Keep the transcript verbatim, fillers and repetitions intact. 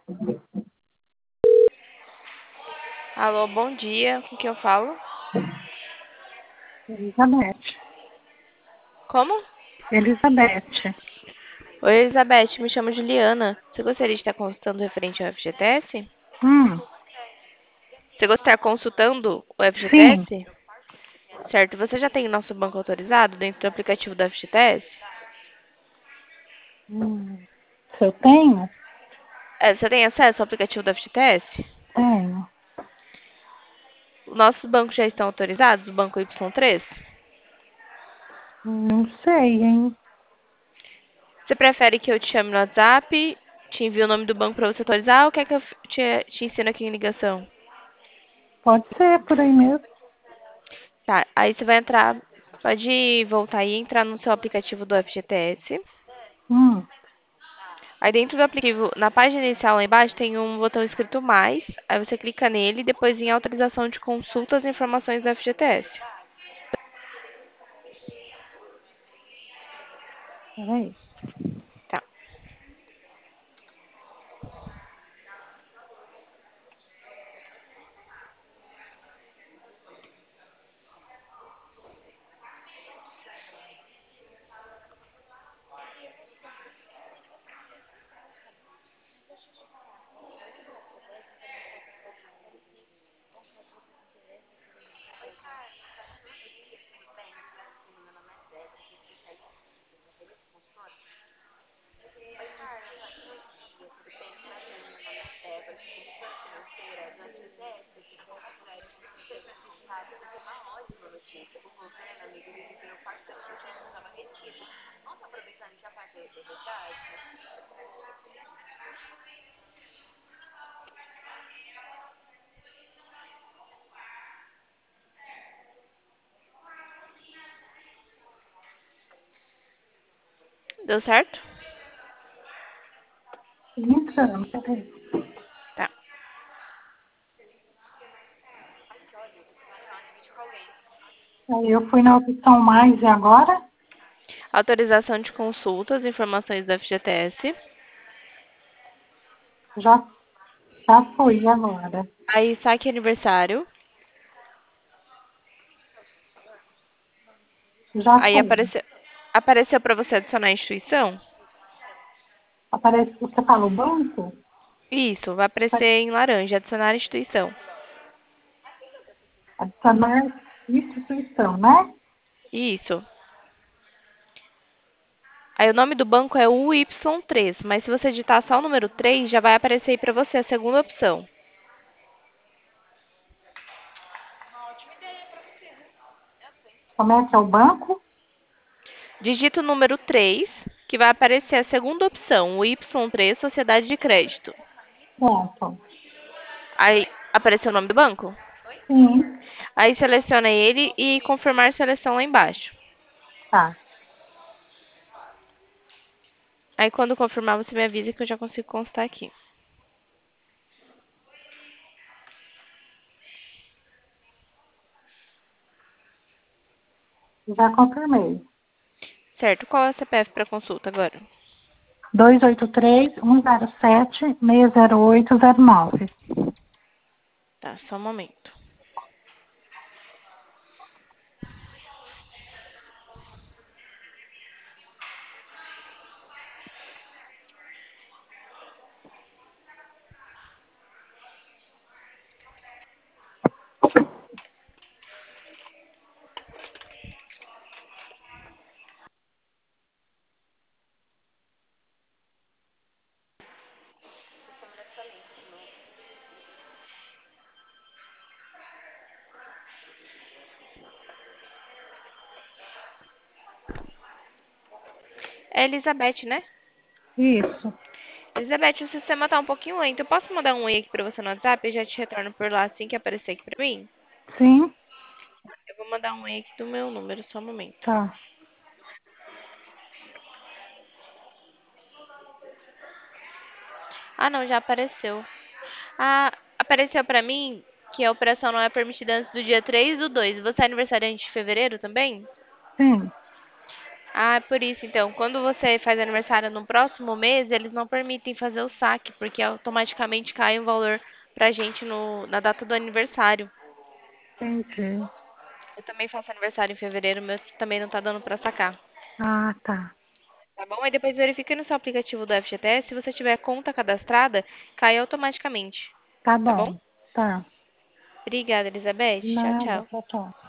Alô, bom dia. Com quem eu falo? Elizabeth. Como? Elizabeth. Oi, Elizabeth. Me chamo Juliana. Você gostaria de estar consultando referente ao F G T S? Hum, Você gostaria de estar consultando o sim. F G T S? Certo. Você já tem o nosso banco autorizado dentro do aplicativo do F G T S? Hum, se eu tenho? É, você tem acesso ao aplicativo do F G T S? Tenho. Os nossos bancos já estão autorizados, o banco Y três? Não sei, hein? Você prefere que eu te chame no WhatsApp, te envie o nome do banco para você atualizar ou quer que eu te, te ensino aqui em ligação? Pode ser por aí mesmo. Tá, aí você vai entrar, pode voltar aí e entrar no seu aplicativo do F G T S. Hum, Aí dentro do aplicativo, na página inicial lá embaixo, tem um botão escrito mais. Aí você clica nele e depois em autorização de consultas e informações do F G T S. peraí. Tá. Deu certo? Entrando, peraí. Tá. Aí eu fui na opção mais e agora? Autorização de consultas, informações do F G T S. Já, já fui agora. Aí saque aniversário. Já Aí fui. apareceu, apareceu para você adicionar a instituição? Aparece, você fala o banco? Isso, vai aparecer em laranja, adicionar a instituição. Adicionar instituição, né? Isso. Aí o nome do banco é U Y três, mas se você digitar só o número três, já vai aparecer aí para você a segunda opção. Como é que é o banco? Digita o número três, que vai aparecer a segunda opção, o Y três Sociedade de Crédito. Pronto. Aí apareceu o nome do banco? Sim. Aí seleciona ele e confirmar seleção lá embaixo. Tá. Aí quando confirmar, você me avisa que eu já consigo constar aqui. Já confirmei. Certo, qual é o C P F para consulta agora? dois oito três, um zero sete, seis zero oito zero nove. Tá, só um momento. É Elizabeth, né? Isso. Elizabeth, o sistema tá um pouquinho lento. Eu posso mandar um oi aqui pra você no WhatsApp e já te retorno por lá assim que aparecer aqui pra mim? Sim. Eu vou mandar um oi aqui do meu número, só um momento. Tá. Ah, não, já apareceu. Ah, apareceu pra mim que a operação não é permitida antes do dia três do dois. Você é aniversariante de fevereiro também? Sim. Ah, é por isso então. Quando você faz aniversário no próximo mês, eles não permitem fazer o saque, porque automaticamente cai um valor pra gente no, na data do aniversário. Entendi. Eu também faço aniversário em fevereiro, meu também não tá dando pra sacar. Ah, tá. Tá bom? Aí depois verifique no seu aplicativo do F G T S, se você tiver conta cadastrada, cai automaticamente. Tá Tá bom? bom. Tá. Obrigada, Elizabeth. Tchau, Nada, tchau. tchau, tchau.